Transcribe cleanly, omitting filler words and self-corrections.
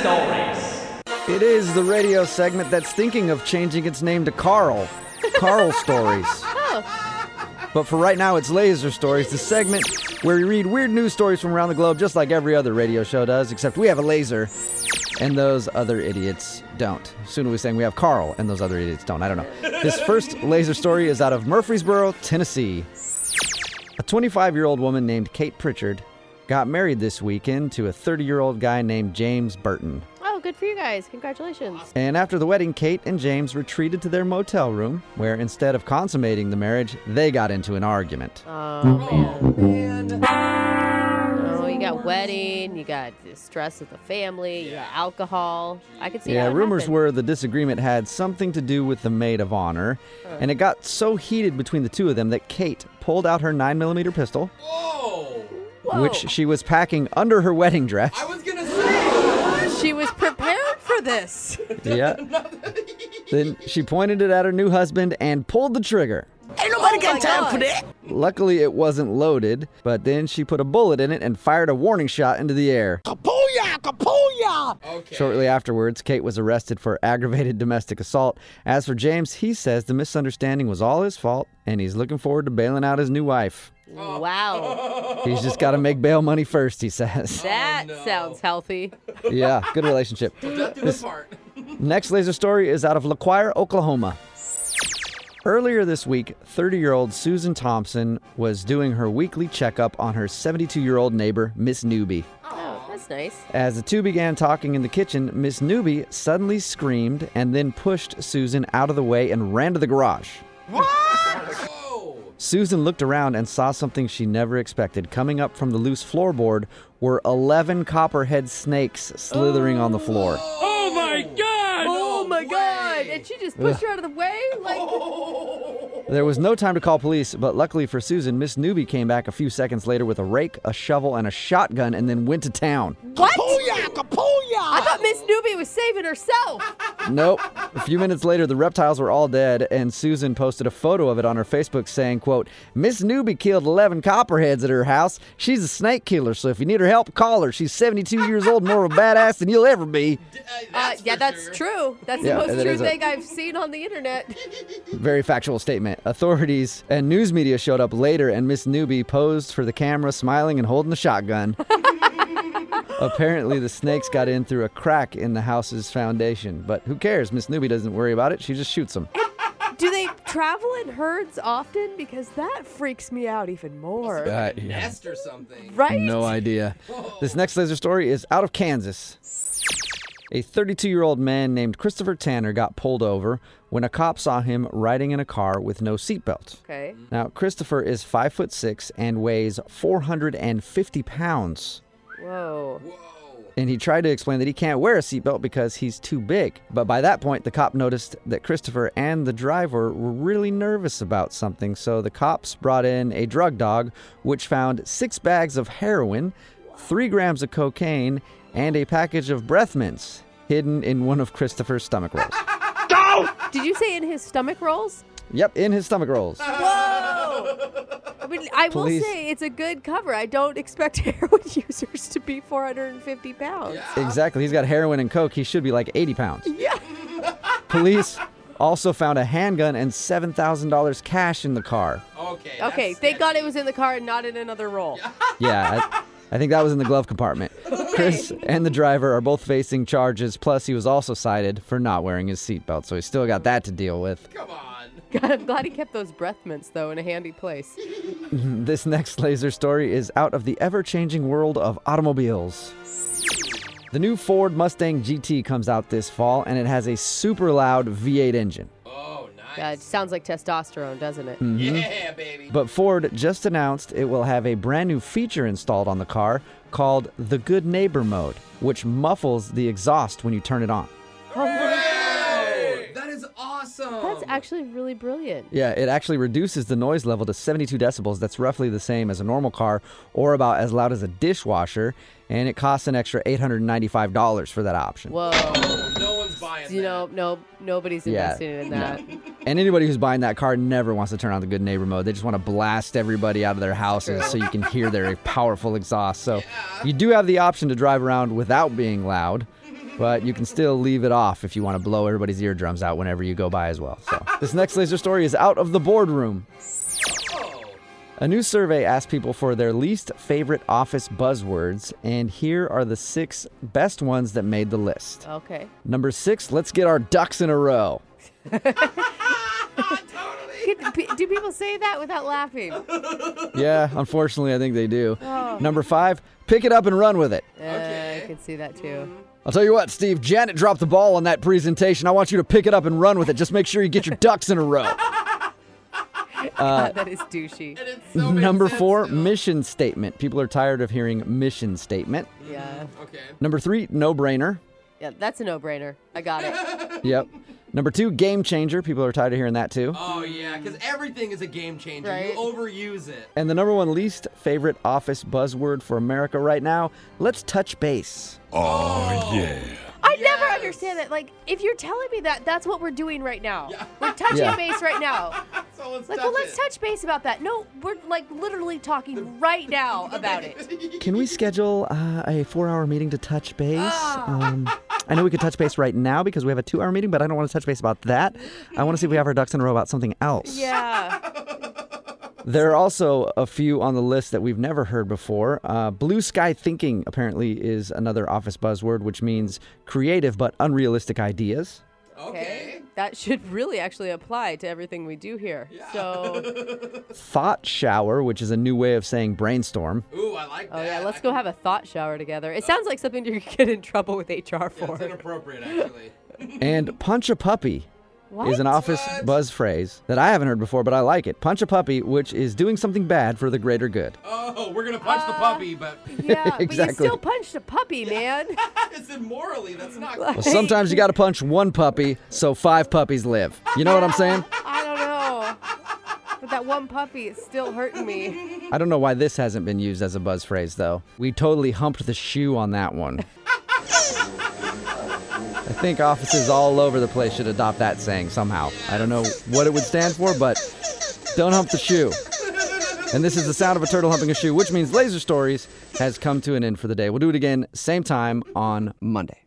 Stories. It is the radio segment that's thinking of changing its name to Carl. Carl Stories. But for right now, it's Laser Stories, the segment where we read weird news stories from around the globe, just like every other radio show does, except we have a laser, and those other idiots don't. Soon we'll be saying we have Carl, and those other idiots don't. I don't know. This first laser story is out of Murfreesboro, Tennessee. A 25-year-old woman named Kate Pritchard got married this weekend to a 30-year-old guy named James Burton. Oh, good for you guys. Congratulations. And after the wedding, Kate and James retreated to their motel room, where instead of consummating the marriage, they got into an argument. Oh, man. Oh, you got wedding, you got the stress of the family, you got alcohol. I could see how it rumors happened. were the disagreement had something to do with the maid of honor, and it got so heated between the two of them that Kate pulled out her 9mm pistol, Whoa. which she was packing under her wedding dress. I was gonna say She was prepared for this. Yeah. Then she pointed it at her new husband and pulled the trigger. Ain't nobody got time for that. Luckily, it wasn't loaded, but then she put a bullet in it and fired a warning shot into the air. Kapooyah! Kapooyah! Okay. Shortly afterwards, Kate was arrested for aggravated domestic assault. As for James, he says the misunderstanding was all his fault, and he's looking forward to bailing out his new wife. Wow. He's just got to make bail money first, he says. That sounds healthy. Yeah, good relationship. Death do us part. Next laser story is out of LaQuire, Oklahoma. Earlier this week, 30-year-old Susan Thompson was doing her weekly checkup on her 72-year-old neighbor, Miss Newby. Oh, that's nice. As the two began talking in the kitchen, Miss Newby suddenly screamed and then pushed Susan out of the way and ran to the garage. Whoa. Susan looked around and saw something she never expected. Coming up from the loose floorboard were 11 copperhead snakes slithering on the floor. Oh my God! Oh my way. God! And she just pushed her out of the way? There was no time to call police, but luckily for Susan, Miss Newby came back a few seconds later with a rake, a shovel, and a shotgun and then went to town. What? Kapooyah! Kapooyah! I thought Miss Newby was saving herself. Nope. A few minutes later, the reptiles were all dead, and Susan posted a photo of it on her Facebook saying, quote, Miss Newby killed 11 copperheads at her house. She's a snake killer, so if you need her help, call her. She's 72 years old and more of a badass than you'll ever be. That's true. That's Yeah, the most that true is thing I've seen on the internet. Very factual statement. Authorities and news media showed up later, and Miss Newby posed for the camera, smiling and holding the shotgun. Apparently, the snakes got in through a crack in the house's foundation. But who cares? Miss Newby doesn't worry about it. She just shoots them. Do they travel in herds often? Because that freaks me out even more. Nest or something. Right? No idea. This next laser story is out of Kansas. A 32-year-old man named Christopher Tanner got pulled over when a cop saw him riding in a car with no seatbelt. Okay. Now, Christopher is 5'6" and weighs 450 pounds. Whoa. Whoa. And he tried to explain that he can't wear a seatbelt because he's too big. But by that point, the cop noticed that Christopher and the driver were really nervous about something. So the cops brought in a drug dog, which found 6 bags of heroin, 3 grams of cocaine, and a package of breath mints hidden in one of Christopher's stomach rolls. Did you say in his stomach rolls? Yep, in his stomach rolls. Whoa! I mean, I will Police- say it's a good cover. I don't expect heroin users to be 450 pounds. Exactly. He's got heroin and coke. He should be like 80 pounds. Yeah. Police also found a handgun and $7,000 cash in the car. Okay. Okay, thank God it was in the car and not in another roll. Yeah, I think that was in the glove compartment. Chris and the driver are both facing charges, plus he was also cited for not wearing his seatbelt, so he's still got that to deal with. Come on. God, I'm glad he kept those breath mints, though, in a handy place. This next laser story is out of the ever-changing world of automobiles. The new Ford Mustang GT comes out this fall, and it has a super loud V8 engine. Oh, nice. God, sounds like testosterone, doesn't it? Yeah, baby. But Ford just announced it will have a brand new feature installed on the car called the Good Neighbor mode, which muffles the exhaust when you turn it on. Hooray! That is awesome. That's actually really brilliant. Yeah, it actually reduces the noise level to 72 decibels. That's roughly the same as a normal car, or about as loud as a dishwasher, and it costs an extra $895 for that option. Whoa. No one's buying You that. know, nobody's Yeah, investing in that. And anybody who's buying that car never wants to turn on the Good Neighbor mode. They just want to blast everybody out of their houses so you can hear their powerful exhaust. So you do have the option to drive around without being loud. But you can still leave it off if you want to blow everybody's eardrums out whenever you go by as well. So this next laser story is out of the boardroom. A new survey asked people for their least favorite office buzzwords, and here are the 6 best ones that made the list. Okay. Number 6, let's get our ducks in a row. Do people say that without laughing? Yeah, unfortunately, I think they do. Number 5, pick it up and run with it. I can see that too. I'll tell you what, Steve, Janet dropped the ball on that presentation. I want you to pick it up and run with it. Just make sure you get your ducks in a row. That is douchey. And it so makes Number sense 4, still. mission statement. People are tired of hearing mission statement. Yeah. Okay. Number 3, no-brainer. Yeah, that's a no-brainer. I got it. Yep. Number 2, game changer. People are tired of hearing that too. Oh, yeah, because everything is a game changer. Right. You overuse it. And the number 1 least favorite office buzzword for America right now, let's touch base. Oh, yeah. I never understand that. Like, if you're telling me that, that's what we're doing right now. Yeah. We're touching Yeah. base right now. So let's Like, touch well, let's it. touch base about that. No, we're like literally talking right now about it. Can we schedule a 4-hour meeting to touch base? I know we could touch base right now because we have a 2-hour meeting, but I don't want to touch base about that. I want to see if we have our ducks in a row about something else. Yeah. There are also a few on the list that we've never heard before. Blue sky thinking apparently is another office buzzword, which means creative but unrealistic ideas. Okay. That should really actually apply to everything we do here. Yeah. So, Thought shower, which is a new way of saying brainstorm. Ooh, I like that. oh yeah, let's go have a thought shower together. It sounds like something you could get in trouble with HR Yeah, for. it's inappropriate, actually. And punch a puppy What? is an office What? buzz phrase that I haven't heard before, but I like it. Punch a puppy, which is doing something bad for the greater good. Oh, we're going to punch the puppy, but Yeah, but you Exactly. still punched a puppy, man. it's immorally. That's not Well, cool. sometimes you got to punch 1 puppy so 5 puppies live. You know what I'm saying? I don't know. But that one puppy is still hurting me. I don't know why this hasn't been used as a buzz phrase, though. We totally humped the shoe on that one. I think offices all over the place should adopt that saying somehow. I don't know what it would stand for, but don't hump the shoe. And this is the sound of a turtle humping a shoe, which means Laser Stories has come to an end for the day. We'll do it again, same time on Monday.